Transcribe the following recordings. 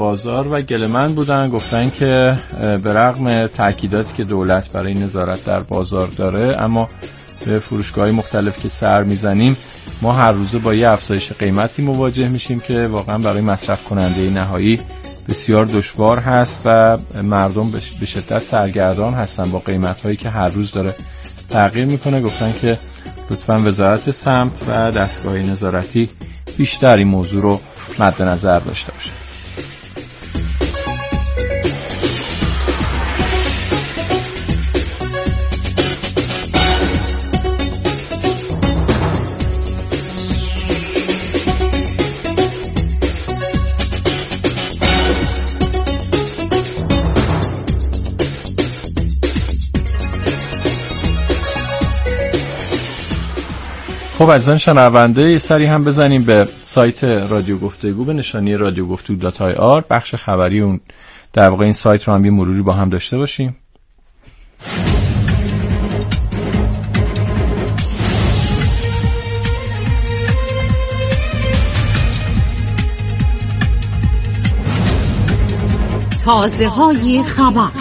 بازار و گله‌مند بودن، گفتن که به رغم تأکیداتی که دولت برای نظارت در بازار داره، اما به فروشگاه‌های مختلف که سر میزنیم ما هر روزه با یه افزایش قیمتی مواجه میشیم که واقعا برای مصرف کننده نهایی بسیار دشوار هست و مردم به شدت سرگردان هستن با قیمت‌هایی که هر روز داره تغییر میکنه. گفتن که لطفاً وزارت سمت و دستگاه نظارتی بیشتر این موضوع رو مد نظر داشته باشه. خب عزیزان شنونده، سری هم بزنیم به سایت رادیو گفتگو به نشانی radiogftgu.ir. بخش خبری اون در واقع این سایت رو هم یه مروری با هم داشته باشیم. تازه‌های خبر.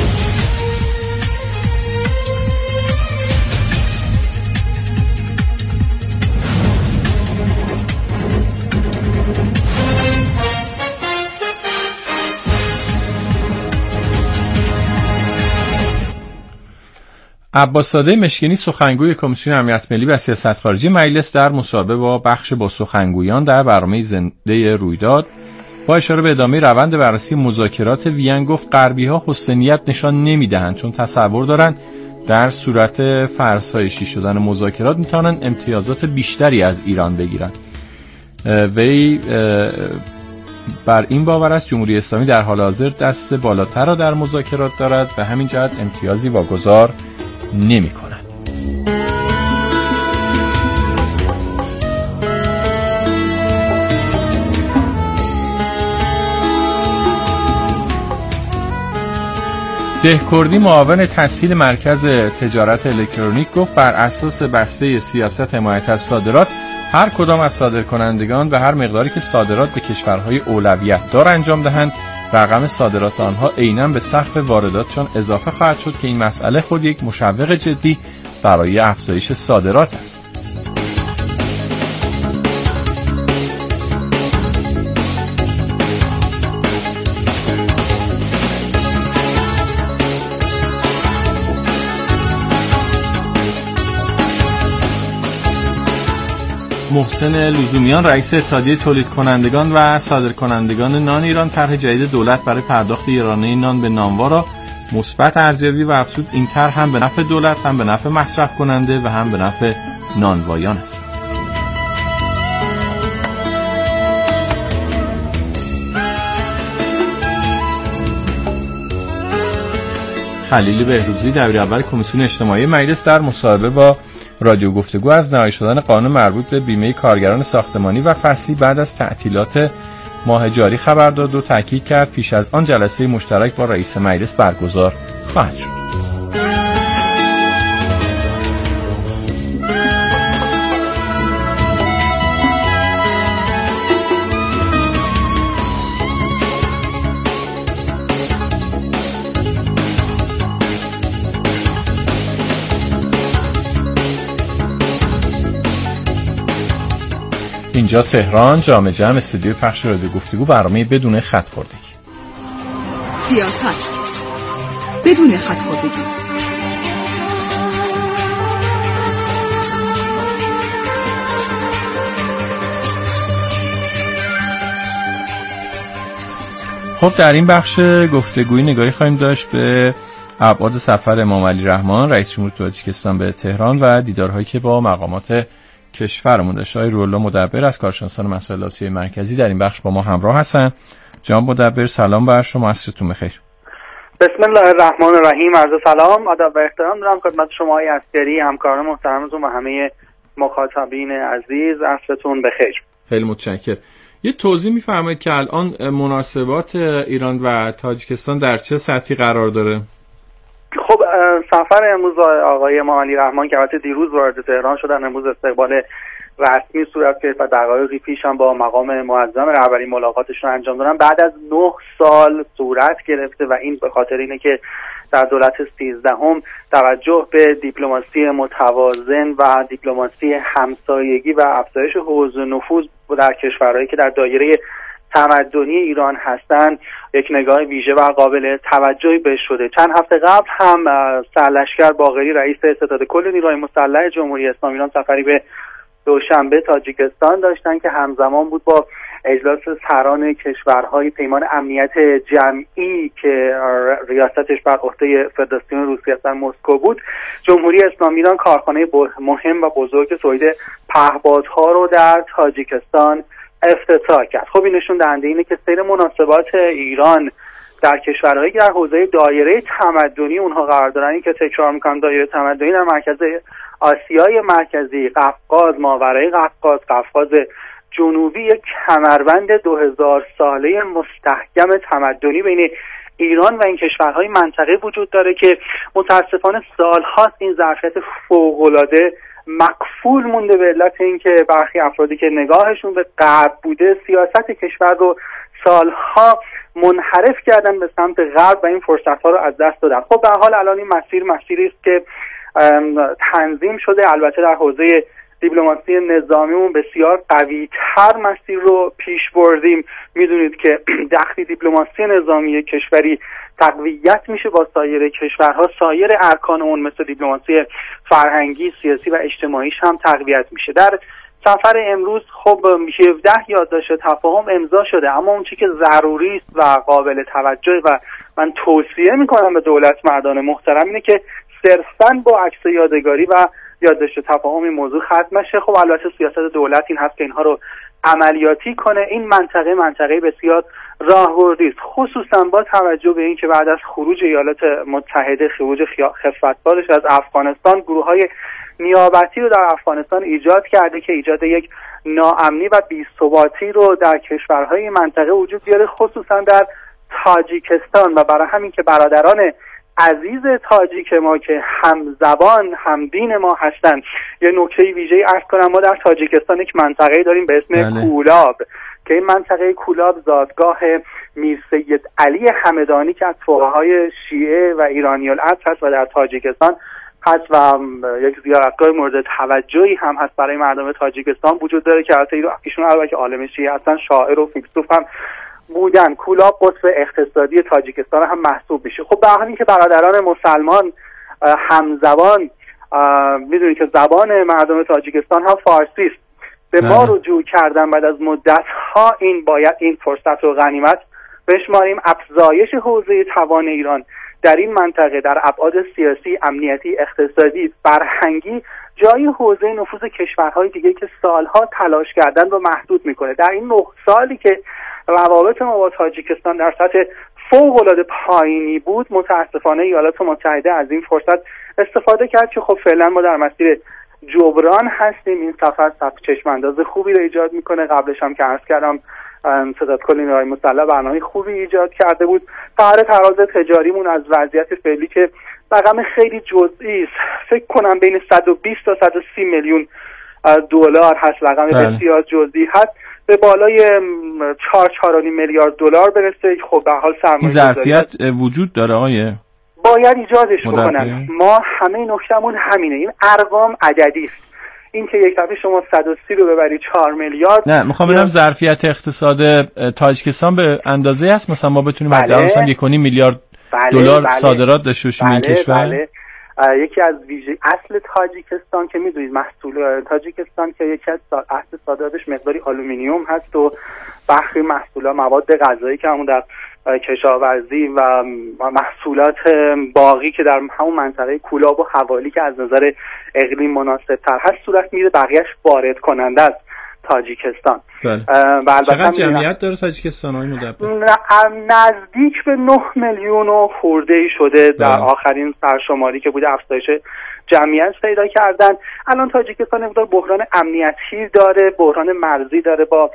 عباس‌زاده مشکینی سخنگوی کمیسیون امنیت ملی و سیاست خارجی مجلس در مصاحبه با بخش با سخنگویان در برنامه زنده رویداد با اشاره به ادامه روند بررسی مذاکرات وین گفت غربی‌ها حسن نیت نشان نمی‌دهند، چون تصور دارند در صورت فرسایشی شدن مذاکرات می‌توانند امتیازات بیشتری از ایران بگیرند. وی بر این باور است جمهوری اسلامی در حال حاضر دست بالاتر را در مذاکرات دارد و همین جهت امتیازی واگذار نمی کند. دهکردی معاون تسهیل مرکز تجارت الکترونیک گفت بر اساس بسته سیاست حمایت از صادرات هر کدام از صادرکنندگان و هر مقداری که صادرات به کشورهای اولویت دار انجام دهند رقم صادرات آنها عیناً به سقف وارداتشان اضافه خواهد شد که این مسئله خود یک مشوق جدی برای افزایش صادرات است. محسن لزومیان رئیس اتحادیه تولید کنندگان و صادرکنندگان نان ایران طرح جدید دولت برای پرداخت یارانه نان به نانوا را مثبت ارزیابی و افزود. این طرح هم به نفع دولت، هم به نفع مصرف کننده و هم به نفع نانوایان است. خلیل بهروزی دبیر اول کمیسیون اجتماعی مجلس در مصاحبه با رادیو گفتگو از نهایی شدن قانون مربوط به بیمه کارگران ساختمانی و فصلی بعد از تعطیلات ماه جاری خبر داد و تاکید کرد پیش از آن جلسه مشترک با رئیس مجلس برگزار خواهد شد. اینجا تهران، جامع جمع استودیو پخش رادیو گفتگو، برنامه بدون خط خوردگی. سیاست بدون خط خوردگی. خب در این بخش گفتگویی نگاهی خواهیم داشت به ابعاد سفر امام علی رحمان رئیس جمهور تاجیکستان به تهران و دیدارهایی که با مقامات کشورمون داشته. آقای روح‌الله مدبر از کارشناسان مسائل آسیای مرکزی در این بخش با ما همراه هستن. جناب مدبر سلام بر شما، عصرتون بخیر. بسم الله الرحمن الرحیم. عرض سلام، ادب و احترام دارم خدمت شما های عسکری، همکاران محترمتون و همه مخاطبین عزیز. عصرتون بخیر. خیلی متشکرم. یه توضیح می‌فرمایید که الان مناسبات ایران و تاجیکستان در چه سطحی قرار داره؟ خب سفر امروز آقای امام علی رحمان که البته دیروز وارد تهران شدن، امروز استقبال رسمی صورت گرفت و دقایقی پیش هم با مقام معظم رهبری ملاقاتشون انجام دادن. بعد از 9 سال صورت گرفته و این به خاطر اینه که در دولت 13 توجه به دیپلماسی متوازن و دیپلماسی همسایگی و افزایش حوزه نفوذ در کشورهایی که در دایره تمدنی ایران هستند یک نگاه ویژه و قابل توجهی بهش شده. چند هفته قبل هم سرلشکر باقری رئیس ستاد کل نیروهای مسلح جمهوری اسلامی ایران سفری به دوشنبه تاجیکستان داشتن که همزمان بود با اجلاس سران کشورهای پیمان امنیت جمعی که ریاستش بر عهده فدراسیون روسیه در مسکو بود. جمهوری اسلامی ایران کارخانه مهم و بزرگ تولید پهپادها رو در تاجیکستان افتتاح کرد. خب این نشون دهنده اینه که سیر مناسبات ایران در کشورهایی که در حوزه دایره تمدنی اونها قرار دارن، این که تکرار میکنم دایره تمدنی در مرکز آسیای مرکزی، قفقاز، ماورای قفقاز، قفقاز جنوبی، یک کمربند 2000 ساله مستحکم تمدنی بین ایران و این کشورهای منطقه وجود داره که متاسفانه سالهاست این ظرفیت فوق‌العاده مقفول مونده به علت اینکه برخی افرادی که نگاهشون به غرب بوده سیاست کشور رو سالها منحرف کردن به سمت غرب و این فرصت‌ها رو از دست دادن. خب به حال الان این مسیری است که تنظیم شده. البته در حوزه دیپلماسی نظامیمون بسیار قوی‌تر مسیر رو پیش بردیم. میدونید که وقتی دیپلماسی نظامی کشوری تقویت میشه با سایر کشورها، سایر ارکان اون مثل دیپلماسی فرهنگی، سیاسی و اجتماعیش هم تقویت میشه. در سفر امروز خب 17 یادداشت تفاهم امضا شده، اما اون چیزی که ضروری است و قابل توجه و من توصیه میکنم به دولت مردان محترم اینه که صرفاً با عکس یادگاری و یادداشت تفاهم این موضوع ختم نشه. خب البته سیاست دولت این هست که اینها رو عملیاتی کنه. این منطقه بسیار راهبردی است، خصوصا با توجه به اینکه بعد از خروج ایالات متحده، خروج خفتبارش از افغانستان، گروه‌های نیابتی رو در افغانستان ایجاد کرده که ایجاد یک ناامنی و بی‌ثباتی رو در کشورهای منطقه وجود بیاره، خصوصا در تاجیکستان. و برای همین که برادران عزیز تاجیک ما که همزبان همدین ما هستند، یه نکته ویژه‌ای عرض کنم، ما در تاجیکستان یک منطقه داریم به اسم کولاب که این منطقه کولاب زادگاه میر سید علی همدانی که از فقهای شیعه و ایرانی‌الاصل هست و در تاجیکستان هست و یک زیارتگاه مورد توجهی هم هست برای مردم تاجیکستان وجود داره که ایشون البته عالم شیعه هستن، شاعر و فیلسوف هم بودن. کولاب قطب اقتصادی تاجیکستان هم محسوب میشه. خب به همین که برادران مسلمان همزبان میدونید که زبان مردم تاجیکستان هم فارسی است، به ما رجوع کردن بعد از مدت‌ها، این باید این فرصت رو غنیمت بشماریم. افزایش حوزه توان ایران در این منطقه در ابعاد سیاسی، امنیتی، اقتصادی، فرهنگی جای حوزه نفوذ کشورهای دیگه که سالها تلاش کردن رو محدود میکنه. در این 9 سالی که روابط ما با تاجیکستان در سطح فوق‌العاده پایینی بود، متاسفانه ایالات متحده از این فرصت استفاده کرد که خب فعلا ما در مسیر جبران هستیم. این سفر چشم‌انداز خوبی رو ایجاد میکنه. قبلش هم که عرض کردم ستاد کل نیروهای مسلح برنامه خوبی ایجاد کرده بود. قرار تراز تجاریمون از وضعیت فعلی که رقم خیلی جزئی است، فکر کنم بین 120 تا 130 میلیون دلار هست، رقم بسیار جزئی هست، به بالای 4.5 میلیارد دلار برسه. خب به حال این ظرفیت وجود داره آقای باید ایجادش بکنن. ما همه نکتمون همینه، این ارقام عددی است. این که یک دفعه شما 130 رو ببری 4 میلیارد، نه میخوام ببینم ظرفیت اقتصاد تاجیکستان به اندازه است مثلا ما بتونیم حداقل مثلا 1.5 میلیارد دلار صادرات داشته باشیم این کشور. یکی از ویژه اصل تاجیکستان که میدونید محصول تاجیکستان که یکی از اصل صادراتش مقداری آلومینیوم هست و برخی محصولات مواد غذایی که همون در کشاورزی و محصولات باقی که در همون منطقه کولاب و حوالی که از نظر اقلیم مناسب تر هست صورت میره، بقیهش وارد کننده است تاجیکستان. چقدر جمعیت داره تاجیکستان های مدبر؟ نزدیک به 9 میلیون و خورده‌ای شده در آخرین سرشماری که بوده، افزایش جمعیت پیدا کردن. الان تاجیکستان مقدار بحران امنیتی داره، بحران مرزی داره با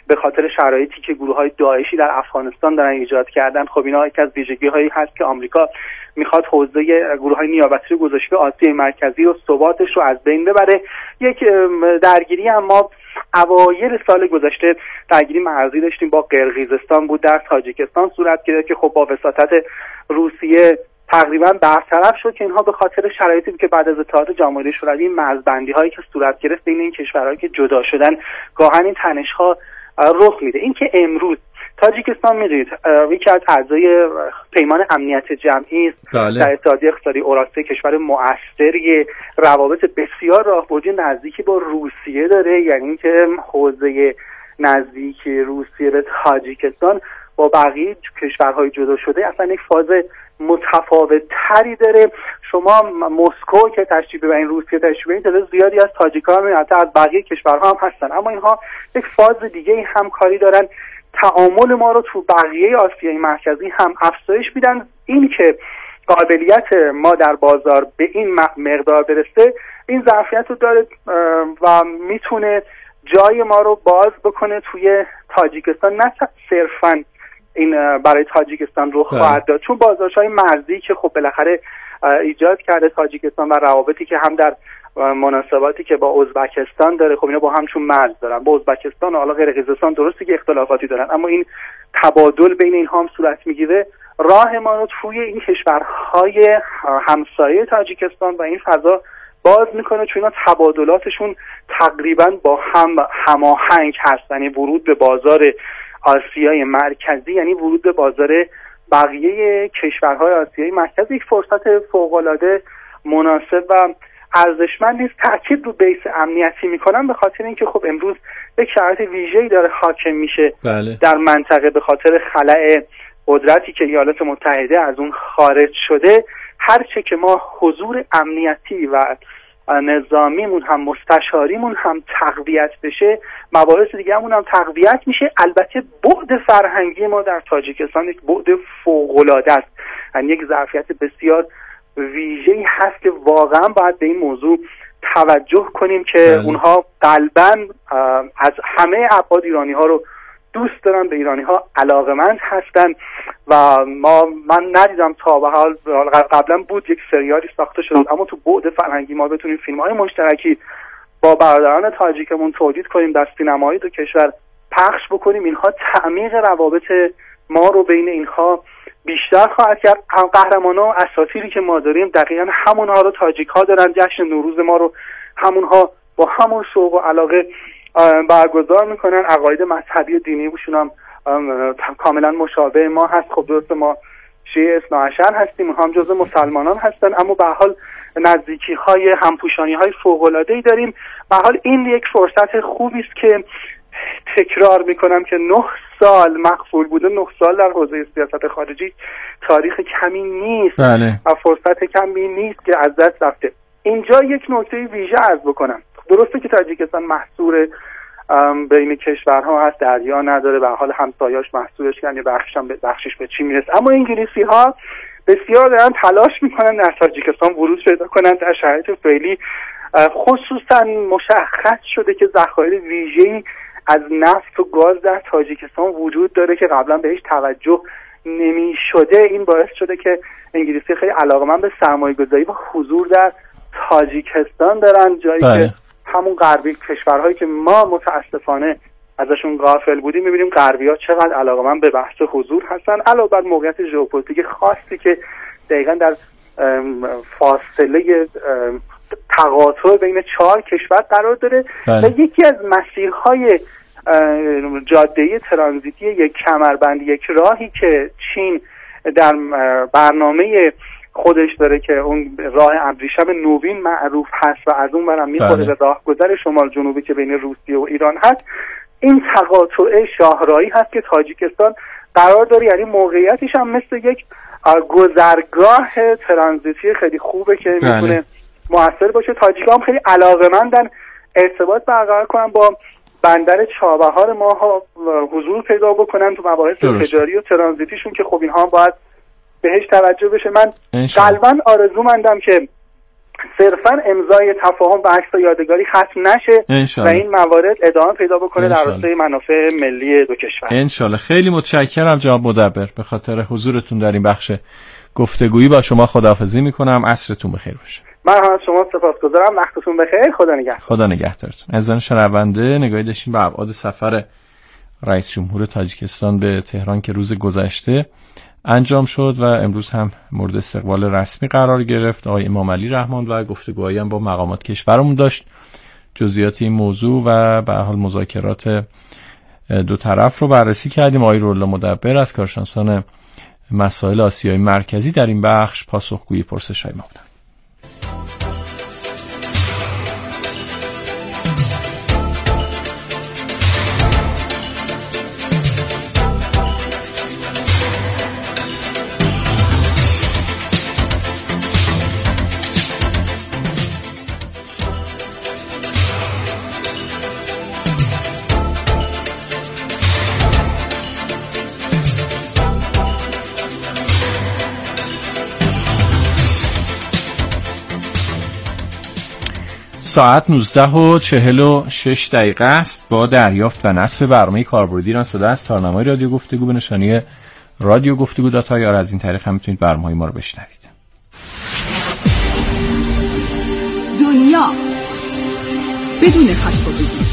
به خاطر شرایطی که گروه‌های داعشی در افغانستان دارن ایجاد کردن. خب اینا یکی از ویژگی‌هایی هست که آمریکا میخواد حوزه گروه‌های نیابتی رو گذاشته آسیای مرکزی و ثباتش رو از بین ببره. یک درگیری هم ما اوایل سال گذشته درگیری مرزی داشتیم با قرقیزستان بود، در تاجیکستان صورت گرفت که خب با وساطت روسیه تقریبا برطرف شد که اینها به خاطر شرایطی که بعد از اتحاد جماهیر شوروی مرزبندی هایی که صورت گرفت بین این کشورهایی که جدا شدن گاهن این تنش ها رخ میده. این که امروز تاجیکستان میدونید یکی از اعضای پیمان امنیت جمعی است در اتحادیه اقتصادی اوراسیه، کشور مؤثری، روابط بسیار راهبردی نزدیکی با روسیه داره، یعنی اینکه حوزه نزدیکی روسیه به تاجیکستان با بقیه کشورهای جدا شده اصلا یک فاز متفاوت تری داره. شما مسکو که تشریف ببرین، روسیه تشریف ببرین، تعداد زیادی از تاجیک‌ها هم حتی از بقیه کشورها هم هستن، اما اینها یک فاز دیگه همکاری دارن، تعامل ما رو تو بقیه آسیای مرکزی هم افزایش میدن. این که قابلیت ما در بازار به این مقدار برسه، این ظرفیت رو داره و میتونه جای ما رو باز بکنه توی تاجیکستان. نه صرفاً این برای تاجیکستان رو خواهد داد، چون بازارهای مرزی که خب بالاخره ایجاد کرده تاجیکستان و روابطی که هم در مناسباتی که با ازبکستان داره، خب اینا با هم چون مرز دارن، با ازبکستان و حالا قرقیزستان درسته که اختلافاتی دارن، اما این تبادل بین اینها هم صورت میگیره. راه ما رو توی این کشورهای همسایه تاجیکستان و این فضا باز میکنه، چون اینا تبادلاتشون تقریبا با هم هماهنگ هستن. یعنی ورود به بازار آسیای مرکزی یعنی ورود به بازار بقیه کشورهای آسیای مرکزی، یک فرصت فوق‌العاده مناسب و ارزشمند نیست. تاکید رو بیس امنیتی میکنم به خاطر اینکه خب امروز یک شرایط ویژه‌ای داره حاکم میشه در منطقه به خاطر خلأ قدرتی که ایالات متحده از اون خارج شده. هرچه که ما حضور امنیتی و نظامیمون هم مستشاریمون هم تقویت بشه، مباحث دیگه همون هم تقویت میشه. البته بعد فرهنگی ما در تاجیکستان یک بعد فوق‌العاده است، یعنی یک ظرفیت بسیار ویژه‌ای هست که واقعا باید به این موضوع توجه کنیم که اونها قلباً از همه ابعاد ایرانی ها رو دوست دارن، به ایرانی ها علاقمند هستن و من ندیدم تا به حال، قبلا بود یک سریالی ساخته شد، اما تو بعد فرهنگی ما بتونیم فیلم های مشترکی با برادران تاجیکمون تولید کنیم، در سینمایی دو کشور پخش بکنیم، اینها تعمیق روابط ما رو بین اینها بیشتر خواهد کرد. قهرمانا و اساطیری که ما داریم دقیقاً همونها رو تاجیک ها دارن، جشن نوروز ما رو همونها با همون شوق و علاقه برگزار میکنن. عقاید مذهبی و دینی بوشون هم کاملا مشابه ما هست. خب درست ما شیعه اثناعشر هستیم، هم جزء مسلمانان هستن، اما به حال نزدیکی های همپوشانی های فوق العاده ای داریم. به حال این یک فرصت خوبی است که تکرار میکنم که 9 سال مغفول بوده، 9 سال در حوزه سیاست خارجی تاریخ کمی نیست و فرصت کمی نیست که از دست رفته. اینجا یک نکته ویژه عرض بکنم. درسته که تاجیکستان محصور بین کشورها هست، دریا نداره، به حال همسایه‌اش محصورش یعنی بخشش به چی میرسه، اما انگلیسی ها بسیار دارن تلاش میکنن در تاجیکستان ورود پیدا کنن. در شرایط فعلی خصوصا مشخص شده که ذخایر ویژه‌ای از نفت و گاز در تاجیکستان وجود داره که قبلا بهش توجه نمی شده. این باعث شده که انگلیسی خیلی علاقه‌مند به سرمایه‌گذاری و حضور در تاجیکستان دارن، جایی که همون غربی کشورهایی که ما متاسفانه ازشون غافل بودیم، می‌بینیم غربی‌ها چقدر علاقه‌مند به بحث حضور هستن، علاوه بر موقعیت ژئوپلیتیک خاصی که دقیقاً در فاصله تقاطع بین 4 کشور قرار داره. و یکی از مسیرهای جاده‌ای ترانزیتی یک کمربند، یک راهی که چین در برنامه خودش داره که اون راه ابریشم نوین معروف هست و از اون برم میخوره به راهگذر شمال جنوبی که بین روسیه و ایران هست، این تقاطع شاهراهی هست که تاجیکستان قرار داره، یعنی موقعیتش هم مثل یک گذرگاه ترانزیتی خیلی خوبه که میتونه موثر باشه. تاجیک‌ها هم خیلی علاقه‌مندن ارتباط برقرار کنن با بندر چابهار ما، حضور پیدا بکنن تو مباحث تجاری و ترانزیتیشون که خب اینها باید بهش توجه بشه. من قلباً آرزومندم که صرفا امضای تفاهم و عکس یادگاری ختم نشه و این موارد ادامه پیدا بکنه در راستای منافع ملی دو کشور. انشالله. خیلی متشکرم جناب مدبر به خاطر حضورتون در این بخش گفتگویی. با شما خداحافظی میکنم. عصرتون بخیر باشه. من هم از شما سپاسگزارم. وقتتون بخیر. خدا نگهدار. خدا نگهدارتون. عزیزان شنونده، نگاهی داشتیم به ابعاد سفر رئیس جمهور تاجیکستان به تهران که روز گذشته انجام شد و امروز هم مورد استقبال رسمی قرار گرفت. آقای امام علی رحمان و گفتگوهایی هم با مقامات کشورمون داشت. جزئیات این موضوع و به هر حال مذاکرات دو طرف رو بررسی کردیم. آقای روح‌الله مدبر از کارشناسان مسائل آسیای مرکزی در این بخش پاسخگوی پرسش‌های ما بودند. ساعت 19:46 است. با دریافت و نصب برنامه کاربردی ایران صدا از تارنمای رادیو گفتگو به نشانی رادیو گفتگو داتایار از این طریق هم میتونید برنامه‌های ما رو بشنوید. دنیا بدون خط و بدون.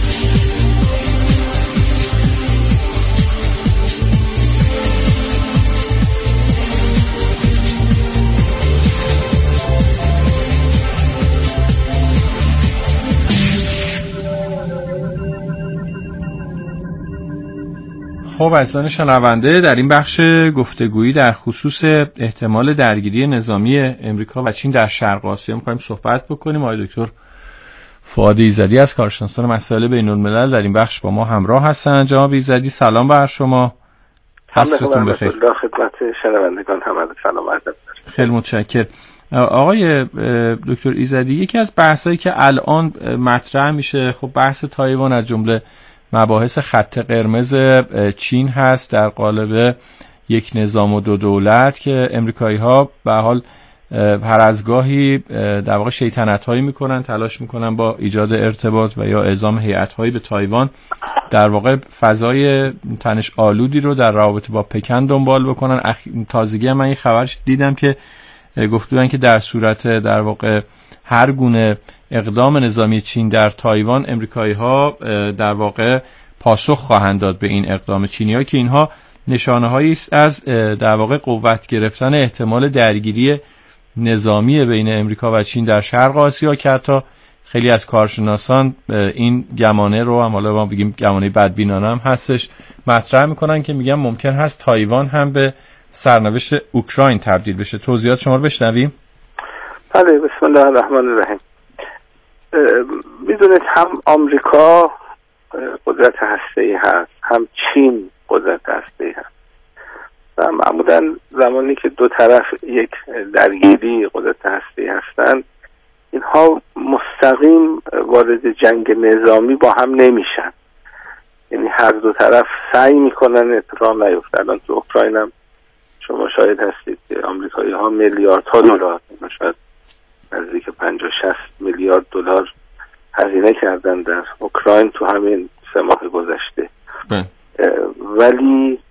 خب عزیزان شنونده، در این بخش گفتگویی در خصوص احتمال درگیری نظامی امریکا و چین در شرق آسیا می‌خوایم صحبت بکنیم. آقای دکتر فؤاد ایزدی از کارشناسان مسائل بین‌الملل در این بخش با ما همراه هستند. جناب ایزدی سلام بر شما. حضرتون بخیر. خدمت شنوندگان هم سلام عرض می‌کنم. خیلی متشکرم. آقای دکتر ایزدی، یکی از بحثایی که الان مطرح میشه خب بحث تایوان از جمله مباحث خط قرمز چین هست در قالب یک نظام و دو دولت که امریکایی‌ها به حال هر از گاهی در واقع شیطنت‌هایی میکنن، تلاش میکنن با ایجاد ارتباط و یا اعزام هیئت‌هایی به تایوان در واقع فضای تنش آلودی رو در رابطه با پکن دنبال بکنن. تازگی من این خبر دیدم که گفتن که در صورت در واقع هر گونه اقدام نظامی چین در تایوان، امریکایی‌ها در واقع پاسخ خواهند داد به این اقدام چینی‌ها که اینها نشانه‌هایی است از در واقع قوت گرفتن احتمال درگیری نظامی بین امریکا و چین در شرق آسیا که حتی خیلی از کارشناسان این گمانه رو هم، حالا ما بگیم گمانه بدبینانه هم هستش، مطرح میکنن که میگن ممکن هست تایوان هم به سرنوشت اوکراین تبدیل بشه. توضیحات شما رو بشنویم. بله، بسم الله الرحمن الرحیم. میدونید هم آمریکا قدرت هسته‌ای هست، هم چین قدرت هسته‌ای هست و معمولا زمانی که دو طرف یک درگیری قدرت هسته‌ای هستن، اینها مستقیم وارد جنگ نظامی با هم نمیشن، یعنی هر دو طرف سعی میکنن اتفاق نیفته. الان تو اوکراین هم شما شاهد هستید که آمریکایی‌ها میلیاردها دلار، شاید نزدیک 50-60 میلیارد دلار هزینه کردن در اوکراین تو همین 3 ماه گذشته، ولی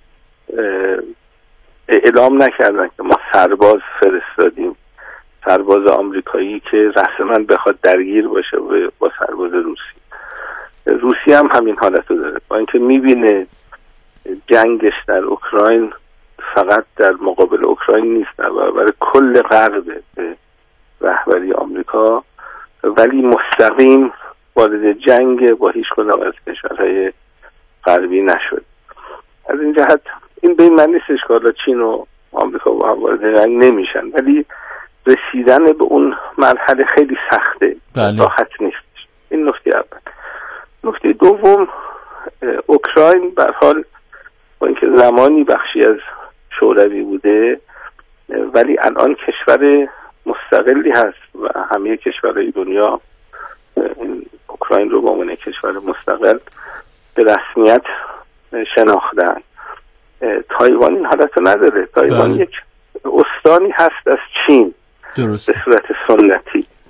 اعلام نکردن که ما سرباز فرستادیم، سرباز آمریکایی که رسما بخواد درگیر باشه با سرباز روسی. روسی هم همین حالت رو داره، با اینکه میبینه جنگش در اوکراین فقط در مقابل اوکراین نیست، در برابر کل غرب به رهبری آمریکا، ولی مستقیم وارد جنگ با هیچ کدام از کشورهای غربی نشد. از این جهت این به این معنی نیستش که حالا چین و آمریکا با هم وارد جنگ نمیشن، ولی رسیدن به اون مرحله خیلی سخته، راحت نیستش. این نکته اول. نکته دوم، اوکراین به هر حال با اینکه زمانی بخشی از شوروی بوده ولی الان کشور مستقلی هست و همه کشورهای دنیا این اوکراین رو به عنوان کشور مستقل به رسمیت شناختن. تایوان این حالت رو نداره. تایوان یک استانی هست از چین، درست، به صورت سنتی.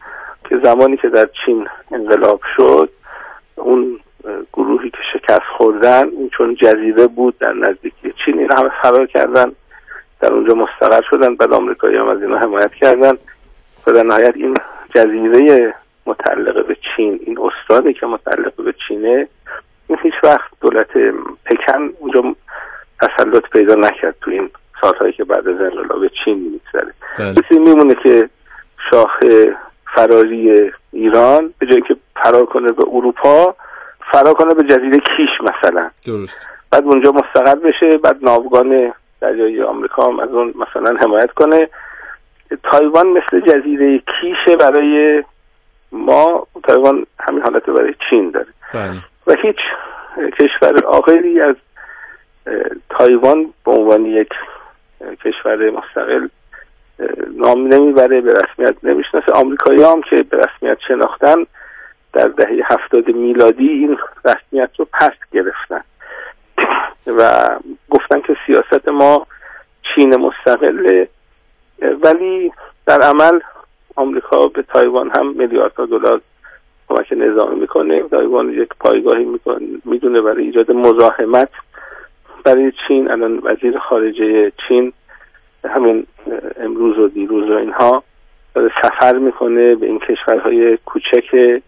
که زمانی که در چین انقلاب شد، اون گروهی که شکست خوردن، این چون جزیره بود در نزدیکی چین، این همه فرار کردن، در اونجا مستقر شدن. بعد آمریکایی هم از اینا حمایت کردن و در نهایت این جزیره متعلق به چین، این استانی که متعلق به چینه، این هیچ وقت دولت پکن اونجا تسلط پیدا نکرد تو این سالهایی که بعد از انقلاب چین میگذره. مثل میمونه که شاه فراری ایران به جایی که فرار کنه به اروپا، فرار کنه به جزیره کیش مثلا. درست. بعد اونجا مستقر بشه، بعد ناوگان دریایی آمریکا هم از اون مثلا حمایت کنه. تایوان مثل جزیره کیشه برای ما، تایوان همین حالت برای چین داره. و هیچ کشور آخری از تایوان به عنوان یک کشور مستقل نام نمیبره، به رسمیت نمیشناسه. آمریکایی هم که به رسمیت شناختن در دهه 70 میلادی این رسمیت رو پس گرفتن و گفتن که سیاست ما چین مستقله، ولی در عمل آمریکا به تایوان هم میلیاردها دلار کمک نظامی میکنه. تایوان یک پایگاهی میدونه برای ایجاد مزاحمت برای چین. الان وزیر خارجه چین همین امروز و دیروز و اینها سفر میکنه به این کشورهای کوچک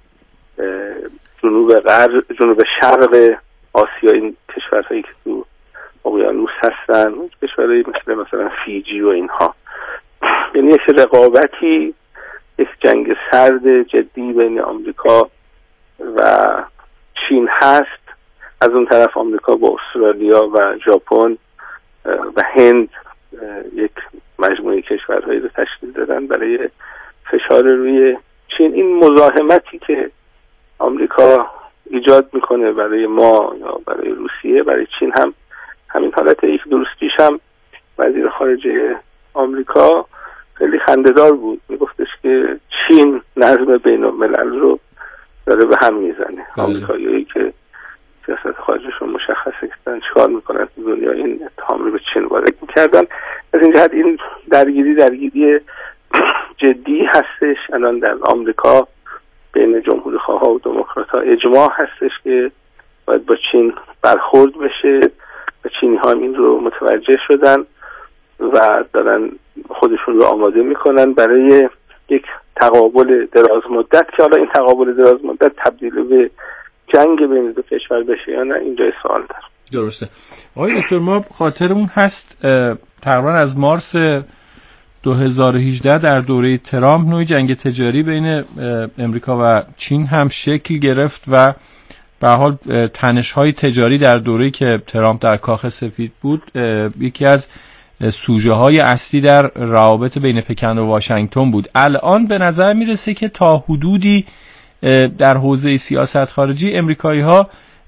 جنوب شرق آسیا، این کشورهایی که تو اقیانوس هستن، کشورهایی مثلا فیجی و اینها. یعنی یک رقابتی، یک جنگ سرد جدی بین آمریکا و چین هست. از اون طرف آمریکا با استرالیا و ژاپن و هند یک مجموعه کشورهایی رو تشکیل دادن برای فشار روی چین. این مزاحمتی که آمریکا ایجاد میکنه برای ما یا برای روسیه، برای چین هم همین حالت. یک دو روز پیش هم وزیر خارجه آمریکا خیلی خنده‌دار بود، میگفتش که چین نظم بین الملل رو داره به هم میزنه. آمریکاییایی که سیاست خارجشون مشخصه که دارن چیکار میکنن تو دنیا، این اتهام رو به چین وارد میکردن. از این جهت این درگیری جدی هستش. الان در آمریکا بین جمهوری‌خواها و دموکرات‌ها اجماع هستش که باید با چین برخورد بشه و چینی‌ها هم این رو متوجه شدن و دارن خودشون رو آماده میکنن برای یک تقابل دراز مدت، که حالا این تقابل دراز مدت تبدیل به جنگ بین دو کشور بشه یا نه، اینجا سوال دارم. درسته. آقای دکتر، ما خاطرمون هست تقریبا از مارس 2018 در دوره ترامپ نوعی جنگ تجاری بین امریکا و چین هم شکل گرفت و به حال تنش‌های تجاری در دوره‌ای که ترامپ در کاخ سفید بود یکی از سوژه‌های اصلی در روابط بین پکن و واشنگتن بود. الان به نظر میرسه که تا حدودی در حوزه سیاست خارجی امریکایی‌ها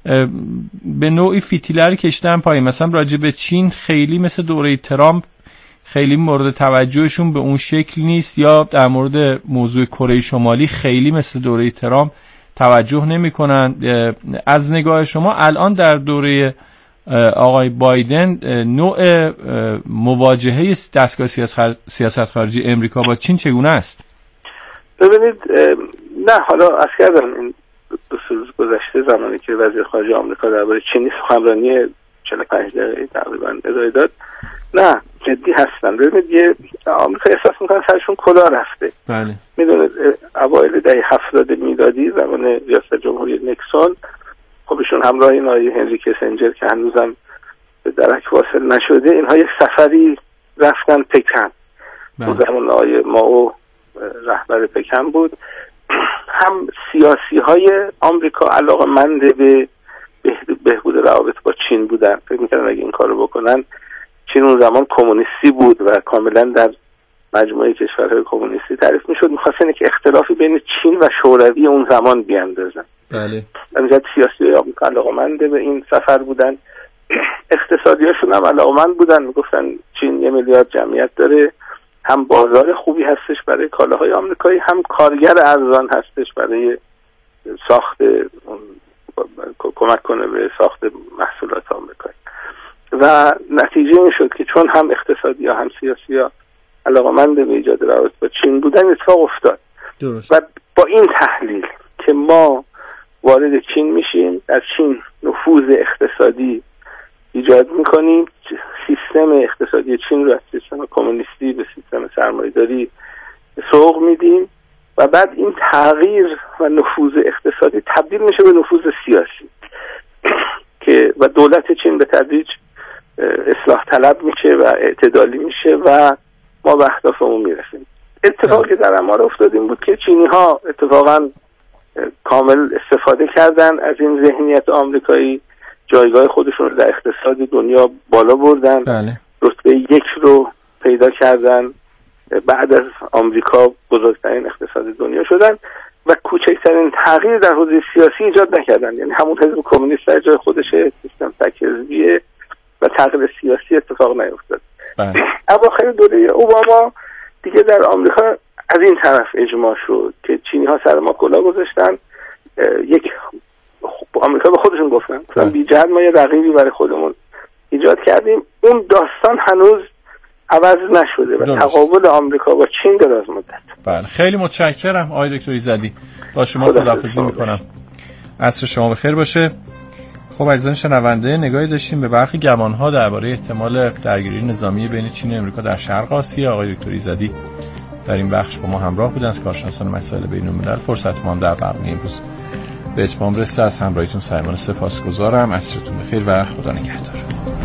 به نوعی فتیلر کشتن پایین. مثلا راجع به چین خیلی مثل دوره ترامپ خیلی مورد توجهشون به اون شکل نیست، یا در مورد موضوع کره شمالی خیلی مثل دوره ترامپ توجه نمی‌کنن. از نگاه شما الان در دوره آقای بایدن نوع مواجهه دستگاه سیاست خارجی امریکا با چین چگونه است؟ ببینید، نه حالا از کردم این دو روز گذشته زمانی که وزیر خارجه آمریکا درباره چینی سخنرانی 45 دقیقه تقریبا ارائه داد، نه جدی هستن. ببینید یه آمریکا احساس میکنن سرشون کلاه رفته. بله. میدونید اوایل دهه 70 میلادی زمان ریاست جمهوری نیکسون، خب ایشون همراه این آقای هنری کیسنجر که هنوزم به درک واصل نشده، اینها یک سفری رفتن پکن. اون زمان آقای مائو رهبر پکن بود. هم سیاسی های آمریکا علاقه‌مند به بهبود روابط با چین بودن، فکر می‌کردن اگه این کارو بکنن، چین اون زمان کمونیستی بود و کاملا در مجموعه کشورهای کمونیستی تعریف میشد، می‌خواستن که اختلافی بین چین و شوروی اون زمان بیاندازن. بله. در سیاسی آمریکا علاقه‌مند به این سفر بودن، اقتصادیاشون هم علاقه‌مند بودن، میگفتن چین 1 میلیارد جمعیت داره، هم بازار خوبی هستش برای کالاهای آمریکایی، هم کارگر ارزان هستش برای ساخت کمک کنه به ساخت محصولات آمریکایی. و نتیجه این شد که چون هم اقتصادی ها هم سیاسی ها علاقه‌مند به ایجاد روابط با چین بودن، اتفاق افتاد. درست. و با این تحلیل که ما وارد چین میشیم، در چین نفوذ اقتصادی ایجاد میکنیم، سیستم اقتصادی چین رو از سیستم کمونیستی به سیستم سرمایه‌داری سوق میدیم و بعد این تغییر و نفوذ اقتصادی تبدیل میشه به نفوذ سیاسی که و دولت چین به تدریج اصلاح طلب میشه و اعتدالی میشه و ما به اهدافمون میرسیم. اتفاقی که در اعمار افتادیم بود که چینی ها اتفاقا کامل استفاده کردن از این ذهنیت آمریکایی، جایگاه خودشون رو در اقتصاد دنیا بالا بردن. بله. رتبه 1 رو پیدا کردن، بعد از آمریکا بزرگترین اقتصاد دنیا شدن و کوچکترین تغییر در حوزه سیاسی ایجاد نکردن. یعنی همون حزب کمونیست در جای خودش، سیستم تک حزبیه و تغییر سیاسی اتفاق نیفتاد. بله. اواخر دوره اوباما دیگه در آمریکا از این طرف اجماع شد که چینی ها سر ما کلاه گذاشتن. آمریکا به خودشون گفتن بی جهت ما یه رقیبی برای خودمون ایجاد کردیم. اون داستان هنوز عوض نشده و تقابل آمریکا با چین دراز مدت. بله، خیلی متشکرم آقای دکتر ایزدی. با شما خداحافظی میکنم. عصر شما بخیر باشه. خب عزیزان شنونده، نگاهی داشتیم به برخی گمان‌ها درباره احتمال درگیری نظامی بین چین و آمریکا در شرق آسیا. آقای دکتر ایزدی در این بخش با ما همراه بودند از کارشناسان مسائل بین‌الملل. فرصت ما هم در برنامه امروز به اتمام رسید. از همراهیتون صمیمانه سپاسگزارم. عصرتون بخیر و خدا نگهدار.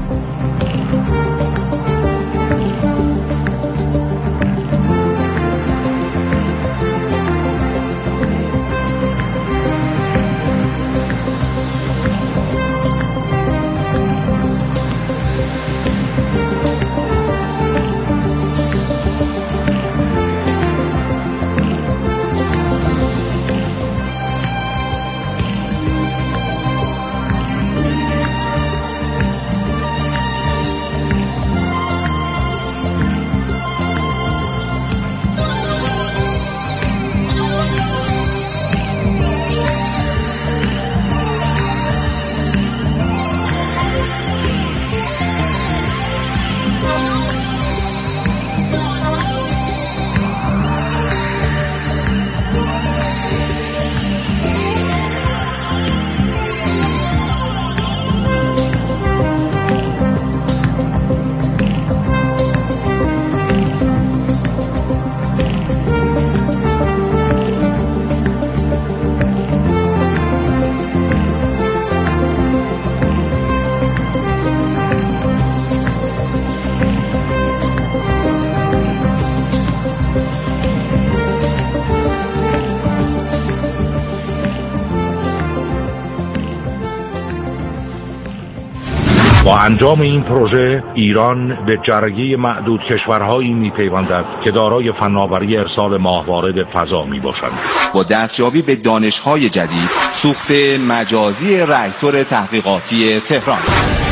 با انجام این پروژه ایران به جرگه معدود کشورهایی می‌پیوندد که دارای فناوری ارسال ماهوارد فضا میباشند. با دستیابی به دانش‌های جدید، سوخت مجازی راکتور تحقیقاتی تهران،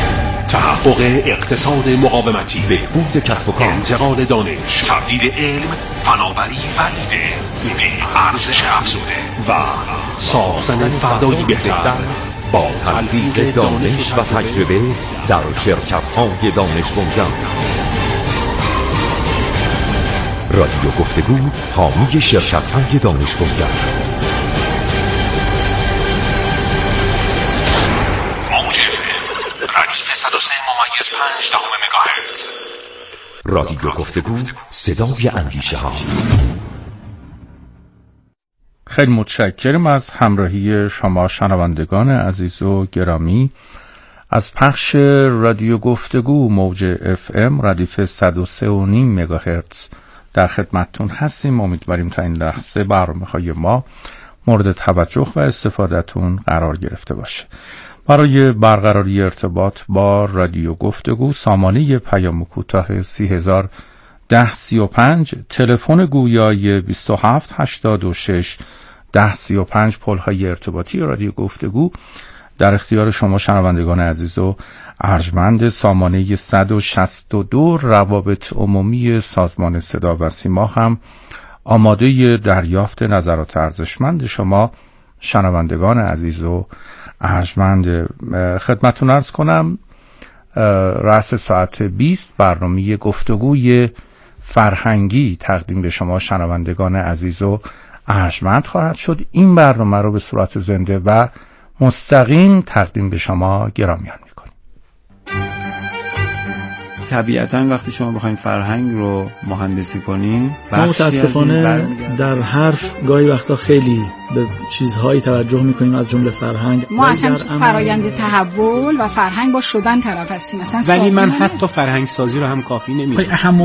تحقق اقتصاد مقاومتی، بهبود کسب و کار، انتقال دانش، تبدیل علم، فناوری و ایده به ارزش افزوده و ساختن فردایی بهتر با تلفیق دانش و تجربه در شرکت‌های دانش بنیان. رادیو گفتگو حامی شرکت‌های دانش بنیان. موج FM ردیف 103.5 مگاهرتز. رادیو گفتگو صدای اندیشه‌ها. خیلی متشکرم از همراهی شما شنوندگان عزیز و گرامی. از پخش رادیو گفتگو موج FM ردیف 103.5 مگاهرتز در خدمتتون هستیم. امیدواریم تا این لحظه برنامه‌های ما مورد توجه و استفادهتون قرار گرفته باشه. برای برقراری ارتباط با رادیو گفتگو سامانه پیام کوتاه 301035 تلفن گویای 2786 1035 پل‌های ارتباطی رادیو گفتگو در اختیار شما شنوندگان عزیز و ارجمند. سامانه 162 روابط عمومی سازمان صدا و سیما هم آماده دریافت نظرات ارزشمند شما شنوندگان عزیز و ارجمند. خدمتتون عرض کنم رأس ساعت 20 برنامه گفتگوی فرهنگی تقدیم به شما شنوندگان عزیز و ارجمند خواهد شد. این برنامه رو به صورت زنده و مستقیم تقدیم به شما گرامیان میکنیم. طبیعتاً وقتی شما بخواید فرهنگ رو مهندسی کنین، ما متاسفانه در حرف گاهی وقتا خیلی به چیزهایی توجه میکنیم از جمله فرهنگ. ما اصلا تو فرایند تحول و فرهنگ با شدن طرف هستیم. ولی من حتی فرهنگ سازی رو هم کافی نمیدونم.